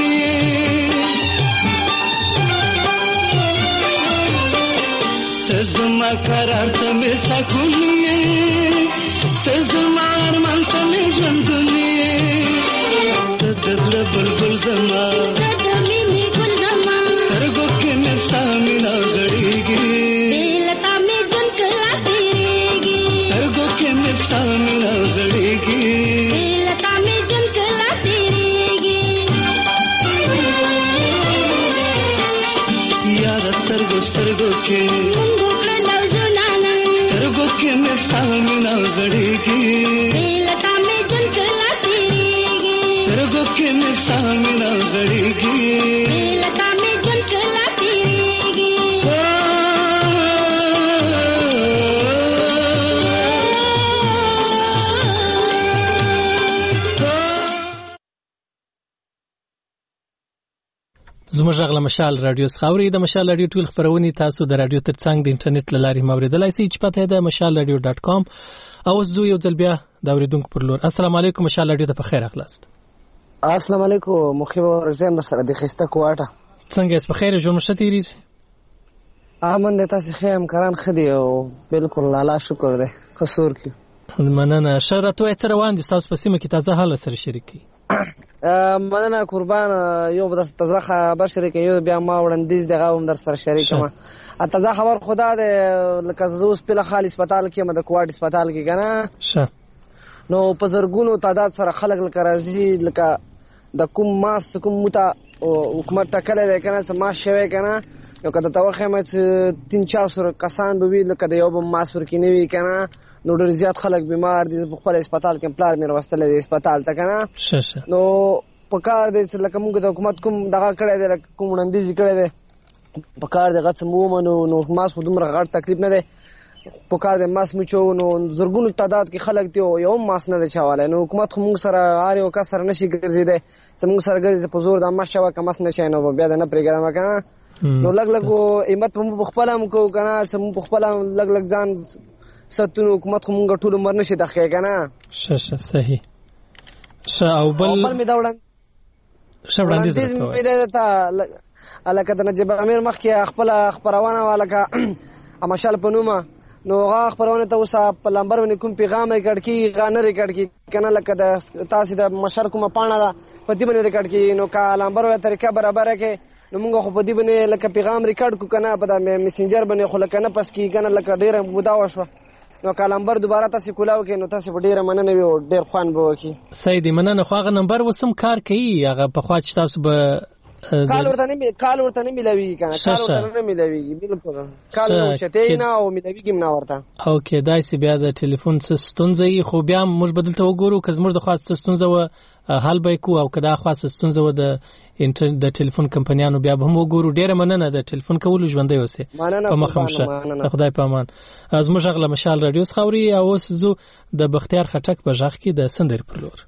Speaker 5: ته زما قرار ته مې سکون ته زما ارمان ته مې ژوندون ته د زړه بلبل زما ته د مینې ګل زما سترګو کې مې ستا مینه غړېږي بېلتا مې ژوند کله تېرېږي سترګو کې مې ستا مینه غړېږي بېلتا مې ژوند کله تېرېږي یاره سترګو سترګو کې سترګو کې مې ستا مینه غړېږي بېلتا مې ژوند کله تېرېږي سترګو کې مې ستا مینه غړېږي بېلتا مې ژوند کله تېرېږي
Speaker 1: زموږ غږ له مشال رادیو څخه اورئ. د مشال رادیو ټول خبرونه تاسو د رادیو ترڅنګ د انټرنیټ له لارې موریدلای شئ چې پته ده مشال رادیو ډاټ کام. او زه یو ځل بیا د اوریدونکو پر لور السلام علیکم مشال رادیو ته په خیر اخلاست.
Speaker 8: السلام علیکم مخیب ورزم د سره د خسته کوټه
Speaker 1: څنګه اس په خیر جوړ مشتيري
Speaker 8: امن د تاسو خیم کران خدي او بالکل الله شکر ده قصور کی
Speaker 1: مننه شرط و تر وان دي تاسو په سیمه کې تازه حال سره شریکي
Speaker 8: مننه قربان یو د تازه خبر شریک یو بیا ما وړاندیز دغه هم در سره شریک ما تازه خبر خدا ده لکه زوس په خالي هسپتال کې مده کوارډ هسپتال کې کنه
Speaker 1: شه
Speaker 8: نو په زرګونو تعداد سره خلک لکه راځي لکه د کوم ماس کوم متا حکومت ټکلې ده کنه سم ما شوي کنه نو کله توخه مې تین چار سره کسان به وی لکه د یو بم ماس ور کې نیوي کنه نو ډېر زیات خلک بیمار دي په خپل هسپتال کې پلار مې وروستل دي هسپتال ته کنه
Speaker 1: شه
Speaker 8: نو په کار دې لکه موږ د حکومت کوم دغه کړی دی کوم وړاندیز کړی دی په کار دغه سمو منو نو ماس دومره غړ تکلیف نه دی په کار د ماس مچو نو زرګونو تعداد کې خلک دی یو ماس نه دی چواله نو حکومت موږ سره هر یو کا سره نشي ګرځیدي چې موږ سره ګرځي په زور د ماس شوا کمس نشي نو بیا د نه پرګرام کنه نو لګ لګ همت په خپل هم کو کنه سم په خپل لګ لګ ځان ستونو حکومت موږ ټول عمر نشي دخې کنه
Speaker 1: شه شه صحیح شه او بل
Speaker 8: بل می دا وړاندې
Speaker 1: شه وړاندې زه
Speaker 8: ته الکه د نجيب امیر مخ کې خپل خبرونه والکه امشال پنوما نو غا خبرونه ته اوسه په لمبر ونی کوم پیغام ریکارډ کی غانه ریکارډ کی کنه لکه د تاسو د مشر کومه پاڼه ده په دې باندې ریکارډ کی نو کا لمبر ولا طریقه برابر کې نو موږ خو په دې باندې لکه پیغام ریکارډ کو کنه په د میسنجر باندې خو لکه نه پس کی کنه لکه ډیره مودا وشو نو کا لمبر دوباره تاسو کولاو کې نو تاسو ډیره مننه وي ډیر خوان به وکي
Speaker 1: سید مننه خو هغه نمبر وسم کار کوي هغه په خوا چې تاسو به
Speaker 8: کال ورته نه کال ورته نه ملوي کنه کال ورته نه ملوي بالکل کال شته نه او ملوي کې نه ورته
Speaker 1: اوکې دایسي بیا د ټلیفون ستونزه خو بیا موږ بدلته وګورو که زموږ د خاصه ستونزه و حل به کو او کدا خاصه ستونزه و د انټرنیټ د ټلیفون کمپنیانو بیا به هم وګورو ډیره مننه د ټلیفون کولو ژوندۍ اوسه په مخمشه خدای پامان از موږ غل مشال رادیو خوري او اوس زو د بختیار خټک په ژغ کې د سندر پر لور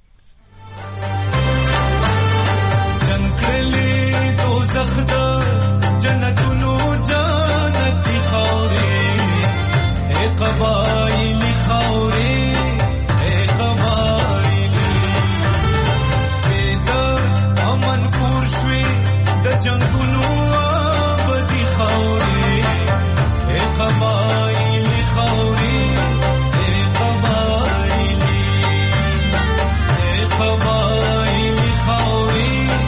Speaker 5: دوزخ دا جنتونو جانتی خوري اے قبائلی خوري اے قبائلی پیدا امن کور شوي د جنگونو آبادی خوري اے قبائلی خوري اے قبائلی اے قبائلی خوري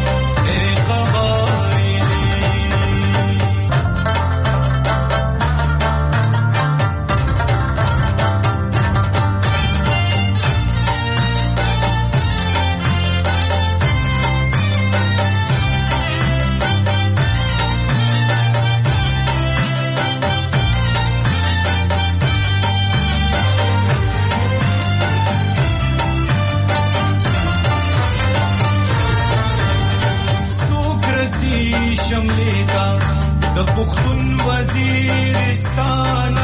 Speaker 5: شملیتا د پختون وزیرستان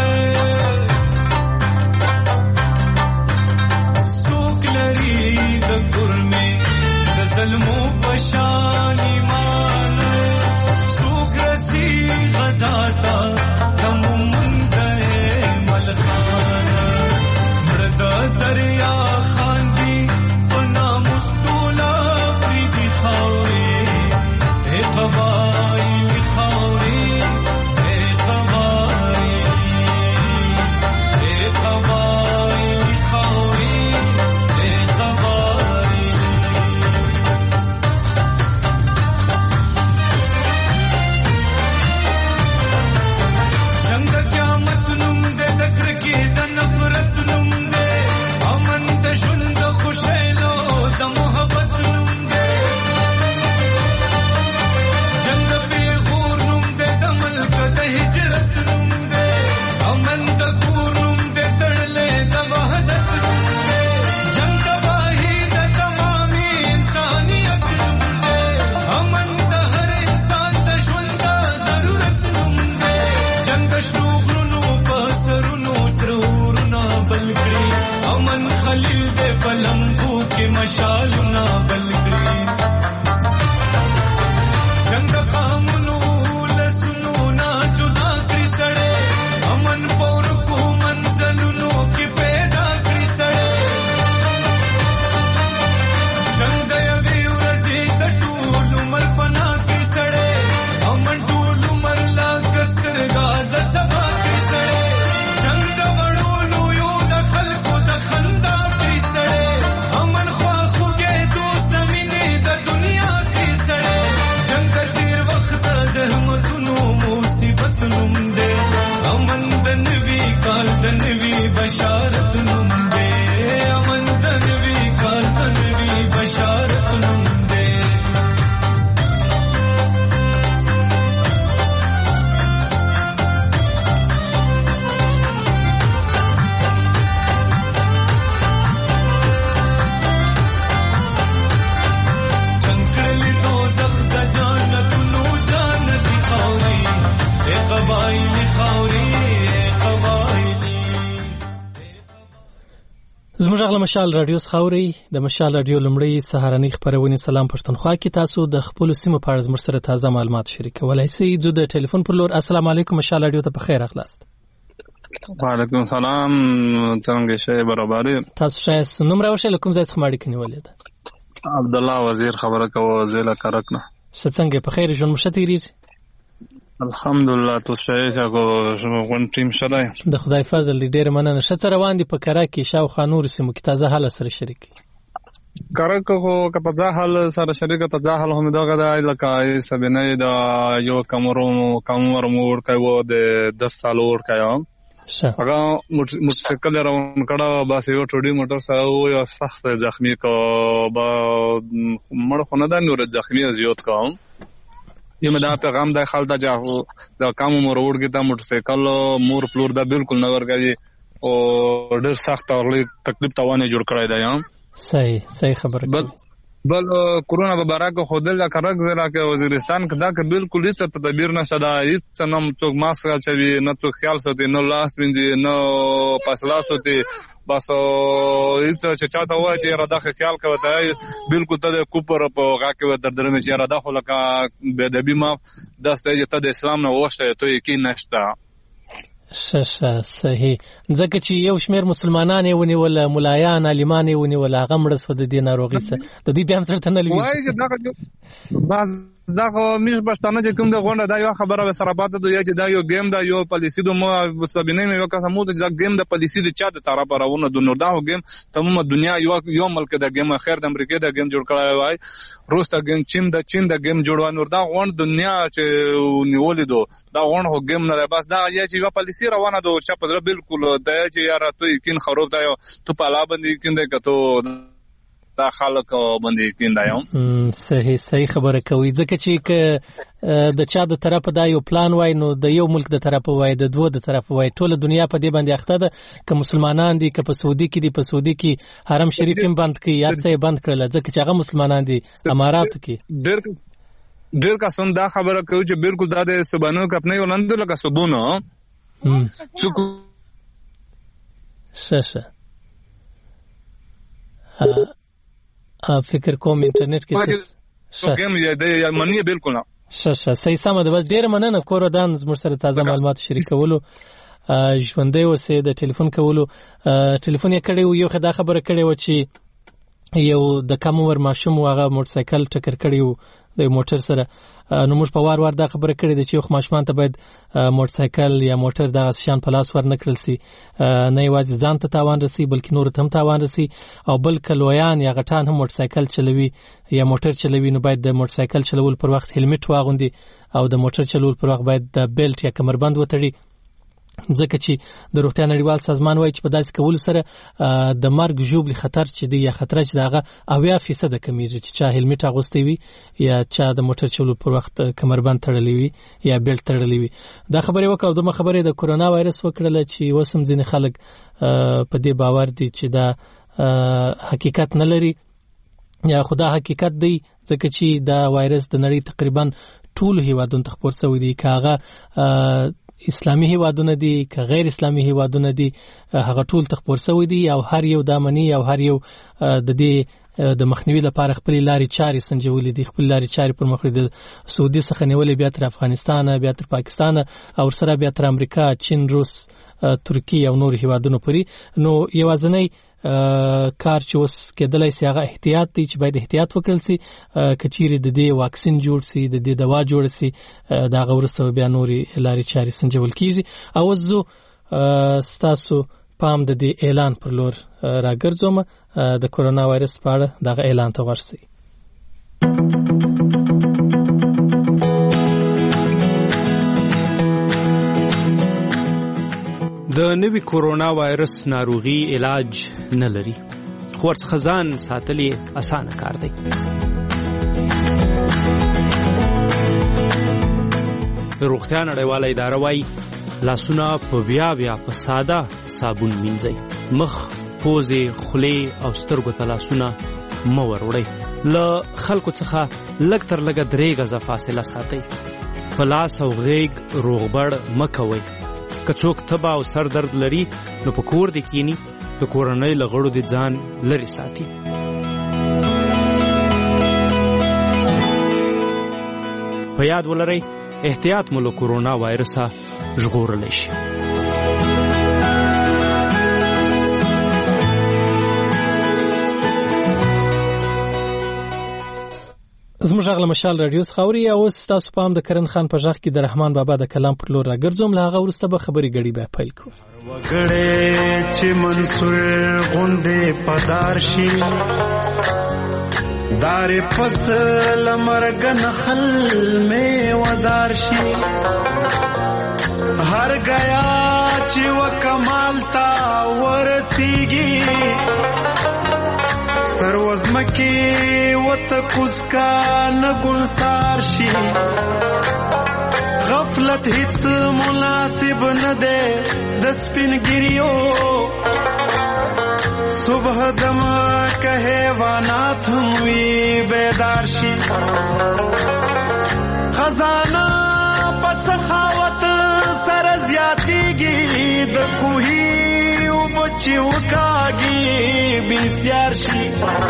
Speaker 5: سوک لري د ګرمه د ظلمو پشان ایمان سوک رسی غزاتا کوم منده ملخان مرد هجرت نوم دے امن د کور نوم دے تړلې د وحدت نوم دے جنگ تباہی د تمامي انسانیت نوم دے امن د هر انسان د ژوند د ضرورت نوم دے جنگ شنو غرونو په سرونو سرورنا بلګړي امن خلیل دے بلمبو کې مشالونه بلګړي جنگ قامونو لسونو نا جدا کړی سړې امن پور کو منزلونو کې پیدا کړی سړې جنگ د یوې ورځې د ټول عمر فنا کړی سړې امن ټول عمر لا کسترګا د سبا کړی سړې جنگ د وړو لویو د خلکو د خندا کړی سړې امن خوا خوږې دوست مینې د دنیا کړی سړې جنگ تیر وخت زحمتونو مصیبت نوم دے امن د نوی کال د نوی بشارت نوم دے امن د نوی کال د نوی بشارت نوم دے چنکړلی دوزخ د جنتونو جان دي خاوري اے قبایلی خاوري اے قبایلی
Speaker 1: زموږ غل مشال رادیو خاوري د مشال رادیو لمړی سهارنی خبرونه سلام پښتونخوا کې تاسو د خپل سیمه په اړه زموږ سره تازه معلومات شریکولای شئ. زه د ټلیفون پر لور السلام علیکم مشال رادیو ته په خیر اخلاست.
Speaker 9: وعلیکم السلام څنګه شې برابر
Speaker 1: تاسو شایس نوم راوښه کوم ځای ته ماړی کني ولید
Speaker 9: عبد الله وزیر خبره کوو زیلا کرکنه
Speaker 1: څنګه په خیر ژوند مشتیری
Speaker 9: الحمدلله تو شې څنګه غون ټیم شدای
Speaker 1: د خدای فضل دې ډېر مننه شته روان دي په کرا کې شاو خانور سیمو کې تازه حال سره شریک
Speaker 9: کرکو که تازه حال سره شریک تازه حال هم دغه د لکه سبنه د یو کمرو کمر مور کوي د دس سال ور کوي هغه موټرسایکل روان کړه بس یو ټوډي موټر سره یو سخت زخمی کو با مړ خو نه د نور زخمی زیات کوم یم دا پیغام د خالدا جاو د کم مور ورګه د موټرسایکل مور پلور دا بالکل نه ورګي او ډېر سخت او تکلیف توانه جوړ کړای دی
Speaker 1: صحیح صحیح خبره
Speaker 9: بل بل کورونا به برا کو خودل کرک زرا کې وزیرستان کې دا که بالکل هیڅ تدبیر نشه دا هیڅ نم څوک ماسک چوي نه څوک خیال ساتي نه لاس ویندي نه پاسلا ساتي بس هیڅ چې چاته وای چې را دغه خیال کوي ته بالکل ته کوپر په هغه کې در درمه چې را دغه لکه به ادبي ما داسته چې ته د اسلام نه وښته ته یقین نشته
Speaker 1: ششه صحیح ځکه چې یو شمیر مسلمانان یې ونیول ملایان عالمان یې ونیول هغه مړس و د دې ناروغي سره د دې بیا هم سره تنل وي
Speaker 9: وای چې دا بعض دا میش بشتانه چې کوم د غونډه دا یو خبره به سره پاتې دوی چې دا یو گیم دا یو پالیسی دو مو سبینه مې وکړه سمو دا گیم د پالیسی د چا د طرف راونه د نور دا گیم تمام دنیا یو یو ملک د گیم خیر د امریکا د گیم جوړ کړای وای روس د گیم چین د چین د گیم جوړوا نور دا غونډ دنیا چې نیولې دو دا غونډ هو گیم نه بس دا چې یو پالیسی روانه دو چې په بالکل دا چې یاره تو یقین خروب دا تو په لا باندې کینده کته دا خلک باندې کیندایم
Speaker 1: صحیح صحیح خبره کوي ځکه چې د چا د طرفه دا یو پلان وای نو د یو ملک د طرفه وای د دوه د طرفه وای ټول دنیا په دې باندې اخته ده که مسلمانان دي که په سعودي کې دي په سعودي کې حرم شریف هم بند کړي یا څه بند کړل ځکه چې هغه مسلمانان دي امارات کې
Speaker 9: ډېر ډېر کسان دا خبره کوي چې بالکل دا د سبانو کپنې ولند لکه سبونو څوک
Speaker 1: ششه فکر کوم انټرنیټ کې
Speaker 9: څه ګیم یې د منی بالکل نه
Speaker 1: ششه صحیح سم ده بس ډیر مننه کور دان زموږ سره تازه معلومات شریکولو ژوندې وسه د ټلیفون کولو ټلیفون یې کړی یو خدای خبره کړی و چې یو د کم عمر ماشوم هغه موټرسایکل ټکر کړی و د موټر سره نو موږ په وار وار دا خبره کړې ده چې یو ماشومان ته باید موټرسایکل یا موټر دغه شان په لاس ور نه کړل سي نه یوازې ځان ته تاوان رسي بلکې نور ته هم تاوان رسي او بل کلویان یا غټان هم موټرسایکل چلوي یا موټر چلوي نو باید د موټرسایکل چلول پر وخت هلمټ واغوندي او د موټر چلول پر وخت باید د بیلټ یا کمربند وتړي ځکه چې د روغتیا نړیوال سازمان وایي چې په داسې کولو سره د مرګ ژوبلې خطر چې دی یا خطر چې دغه اویا فیصد کمیږي چې چا هلمټ اغوستی وي یا چا د موټر چلولو پر وخت کمربند تړلی وي یا بیلټ تړلی وي. دا خبره وکړه د خبرې د کورونا وایرس وکړه چې وسم ځینې خلک په دې باور دي چې دا حقیقت نه لري یا خدا حقیقت دی ځکه چې دا وایرس د نړۍ تقریبا ټول هیوادونو ته خپور شوی دی. کاغه اسلامي هیوادونه دي که غیر اسلامي هیوادونه دي هغه ټول تخپور شوی دي او هر یو د منی او هر یو د دې د مخنیوي لپاره خپل لارې چارې سنجولې دي. خپل لارې چارې پر مخ د سعودي څخه نیولې بیا تر افغانستان بیا تر پاکستان او سره بیا تر امریکا، چین، روس، ترکیه او نور هیوادونو پورې. نو یوازنی کار چې اوس کېدلای سي هغه احتیاط دی چې باید احتیاط وکړل سي. کچېرې د دې واکسین جوړ سي، د دې دوا جوړ سي، دا غوړسته بیا نوري لارې چارې سنجول کیږي. او زه ستاسو پام د دې اعلان پر لور راګرځوم د کورونا وایرس په اړه دغه اعلان ته ورسئ.
Speaker 10: د نوي کورونا وایرس ناروغي علاج نه لري، خو ورڅخه ځان ساتل یې اسانه کار دی. د روغتیا نړیواله اداره وایي لاسونه په بیا بیا په ساده صابون مینځئ. مخ، پوزې، خولې او سترګو ته لاسونه مه وروړئ. له خلکو څخه لږ تر لږه درې غزه فاصله ساتئ. په لاس او غېږ روغبړ مه کوئ. که څوک تبه او سر درد لري نو په کور دې کینی، د کورنۍ له غړو دې ځان لرې ساتي. په یاد ولرئ احتیاط مو له کورونا وایرسه ژغورلی شي.
Speaker 1: زموږ غږ له مشال رادیو څخه اوري. او اوس تاسو پام د کرن خان په غږ کې د رحمان بابا د کلام پر لور راګرځوم. له هغه وروسته به خبرې ګډې بیا پیل کړو.
Speaker 5: وګړې چې منصور غوندې پدار شي، دار فصل مرګ نخل میں ودار شي، هر گیا چې وکمال تا ورسیږي، سروزمکی وتکوز کا نگلسار شي، غفلت هیڅ مناسب نه ده د سپینګریو، صبح دم که حیوانات هم وی بیدار شي، خزانه په سخاوت سره زیاتیږي، د کوهي بچی وکاگی بیسیار شي،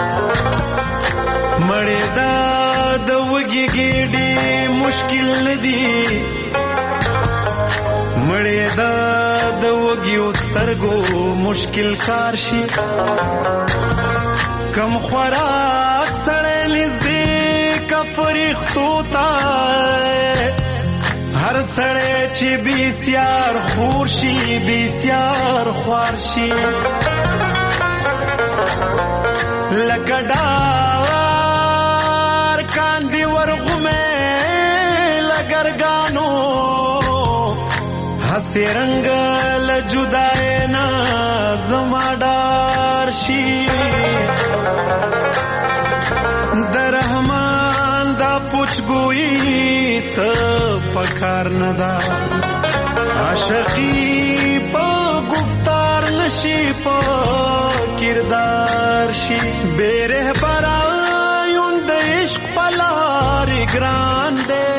Speaker 5: مړې دا د وږي ګېډې مشکل ندي، مړې دا د وږي سترګو مشکل کار شي، کم خوراک سړی نږدې کا فرښتو ته، هر سړی چې بیسیار خور شي بیسیار خوار شي، لکه ډار کاندي ورغمې لګرګانو، هسې رنګ له جدای نه زما ډار شي، د رحمان دا پوچګویي څه پکار نه ده، عاشقي په گفتار نشي په کردار شي، بے رهبرایون د عشق پلار ګران دی،